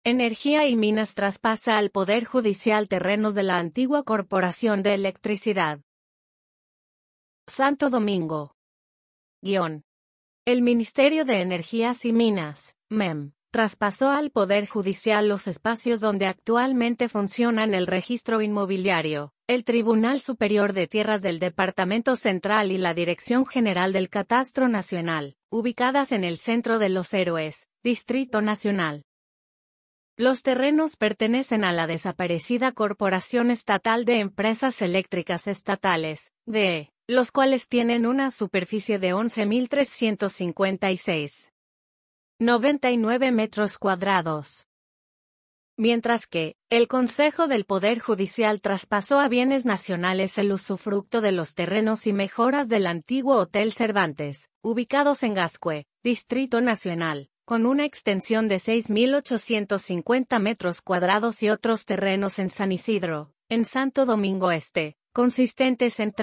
Energía y Minas traspasa al Poder Judicial terrenos de la antigua Corporación de Electricidad. Santo Domingo. El Ministerio de Energías y Minas, MEM, traspasó al Poder Judicial los espacios donde actualmente funcionan el Registro Inmobiliario, el Tribunal Superior de Tierras del Departamento Central y la Dirección General del Catastro Nacional, ubicadas en el Centro de los Héroes, Distrito Nacional. Los terrenos pertenecen a la desaparecida Corporación Estatal de Empresas Eléctricas Estatales, DE, los cuales tienen una superficie de 11.356,99 metros cuadrados. Mientras que, el Consejo del Poder Judicial traspasó a Bienes Nacionales el usufructo de los terrenos y mejoras del antiguo Hotel Cervantes, ubicados en Gascue, Distrito Nacional, con una extensión de 6.850 metros cuadrados y otros terrenos en San Isidro, en Santo Domingo Este, consistentes en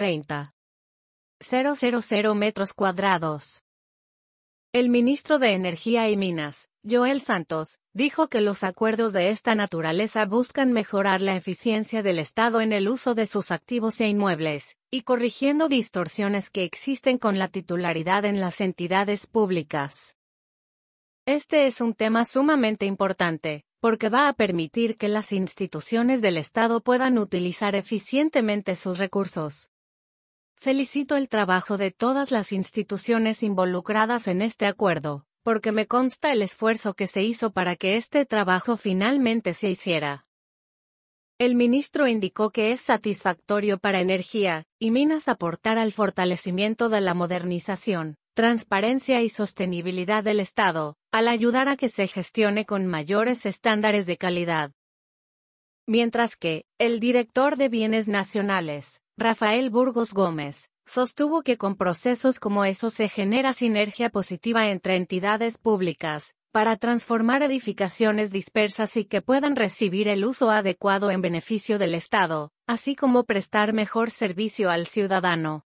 30,000 metros cuadrados. El ministro de Energía y Minas, Joel Santos, dijo que los acuerdos de esta naturaleza buscan mejorar la eficiencia del Estado en el uso de sus activos e inmuebles, y corrigiendo distorsiones que existen con la titularidad en las entidades públicas. Este es un tema sumamente importante, porque va a permitir que las instituciones del Estado puedan utilizar eficientemente sus recursos. Felicito el trabajo de todas las instituciones involucradas en este acuerdo, porque me consta el esfuerzo que se hizo para que este trabajo finalmente se hiciera. El ministro indicó que es satisfactorio para Energía y Minas aportar al fortalecimiento de la modernización, transparencia y sostenibilidad del Estado, al ayudar a que se gestione con mayores estándares de calidad. Mientras que, el director de Bienes Nacionales, Rafael Burgos Gómez, sostuvo que con procesos como esos se genera sinergia positiva entre entidades públicas, para transformar edificaciones dispersas y que puedan recibir el uso adecuado en beneficio del Estado, así como prestar mejor servicio al ciudadano.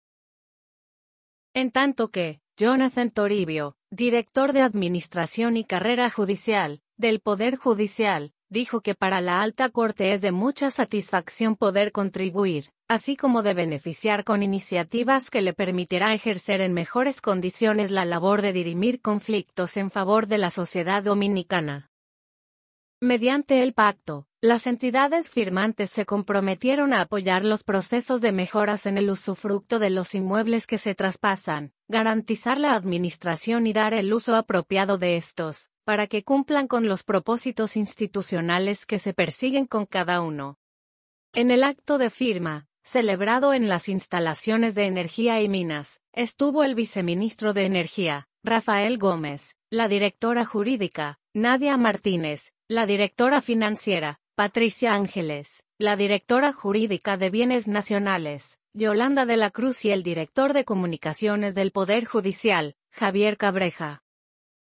En tanto que, Jonathan Toribio, director de Administración y Carrera Judicial, del Poder Judicial, dijo que para la Alta Corte es de mucha satisfacción poder contribuir, así como de beneficiar con iniciativas que le permitirá ejercer en mejores condiciones la labor de dirimir conflictos en favor de la sociedad dominicana. Mediante el pacto, las entidades firmantes se comprometieron a apoyar los procesos de mejoras en el usufructo de los inmuebles que se traspasan, garantizar la administración y dar el uso apropiado de estos, para que cumplan con los propósitos institucionales que se persiguen con cada uno. En el acto de firma, celebrado en las instalaciones de Energía y Minas, estuvo el viceministro de Energía, Rafael Gómez, la directora jurídica, Nadia Martínez, la directora financiera, Patricia Ángeles, la directora jurídica de Bienes Nacionales, Yolanda de la Cruz y el director de comunicaciones del Poder Judicial, Javier Cabreja.